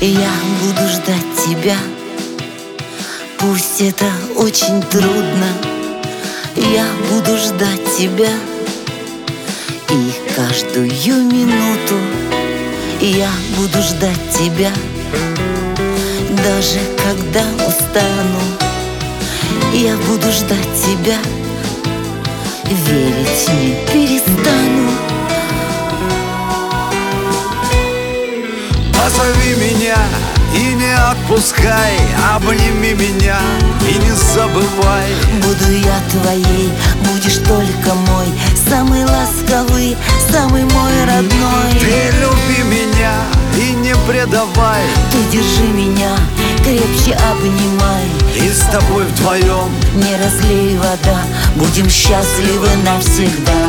Я буду ждать тебя, пусть это очень трудно. Я буду ждать тебя, и каждую минуту я буду ждать тебя. Даже когда устану, я буду ждать тебя, верить не перестану. Позови меня и не отпускай, обними меня и не забывай. Буду я твоей, будешь только мой, самый ласковый, самый мой родной. Ты люби меня и не предавай, ты держи меня, крепче обнимай. И с тобой вдвоем не разлей вода, будем счастливы навсегда.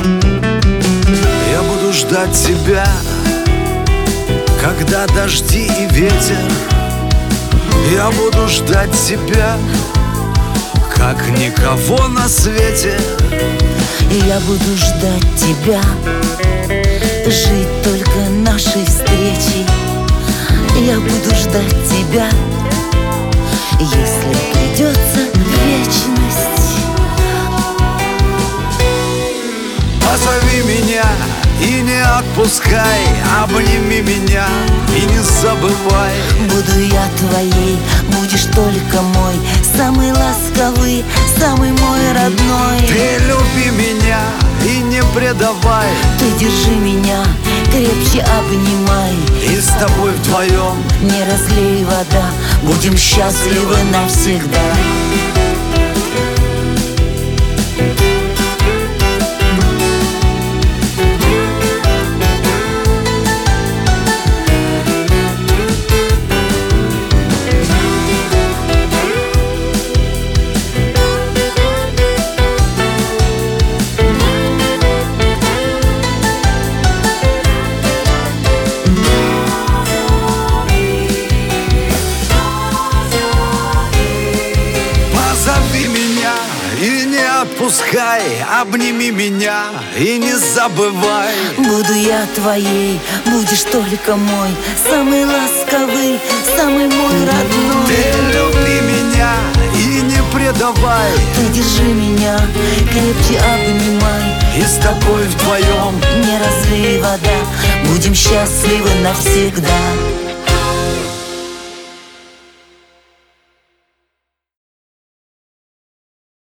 Я буду ждать тебя, когда дожди и ветер. Я буду ждать тебя, как никого на свете. Я буду ждать тебя, жить только нашей встречей. Я буду ждать тебя, если придется вечность. Позови меня и не отпускай, обними меня и не забывай. Буду я твоей, будешь только мой, самый ласковый, самый мой родной. Ты люби меня и не предавай, ты держи меня, крепче обнимай. И с тобой вдвоем не разлей вода, будем счастливы навсегда. и не отпускай, обними меня и не забывай. Буду я твоей, будешь только мой, самый ласковый, самый мой родной. Ты люби меня и не предавай, ты держи меня, крепче обнимай. И с тобой вдвоем не разлей вода, будем счастливы навсегда.